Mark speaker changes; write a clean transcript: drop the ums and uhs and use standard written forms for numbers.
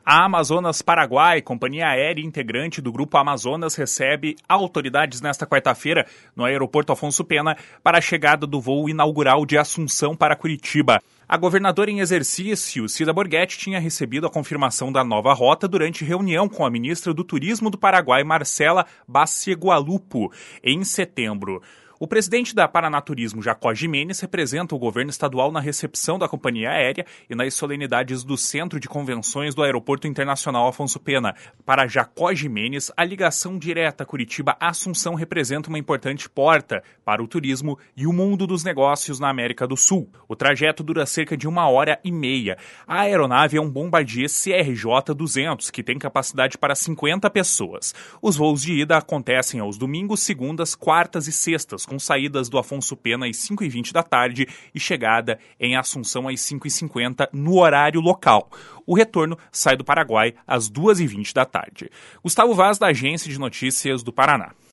Speaker 1: A Amazonas Paraguai, companhia aérea integrante do Grupo Amazonas, recebe autoridades nesta quarta-feira no aeroporto Afonso Pena para a chegada do voo inaugural de Assunção para Curitiba. A governadora em exercício, Cida Borghetti, tinha recebido a confirmação da nova rota durante reunião com a ministra do Turismo do Paraguai, Marcela Bacigalupo, em setembro. O presidente da Paraná Turismo, Jacó Jimenez, representa o governo estadual na recepção da companhia aérea e nas solenidades do Centro de Convenções do Aeroporto Internacional Afonso Pena. Para Jacó Jimenez, a ligação direta Curitiba-Assunção representa uma importante porta para o turismo e o mundo dos negócios na América do Sul. O trajeto dura cerca de 1h30. A aeronave é um Bombardier CRJ-200, que tem capacidade para 50 pessoas. Os voos de ida acontecem aos domingos, segundas, quartas e sextas, com saídas do Afonso Pena às 5h20 da tarde e chegada em Assunção às 5h50 no horário local. O retorno sai do Paraguai às 2h20 da tarde. Gustavo Vaz, da Agência de Notícias do Paraná.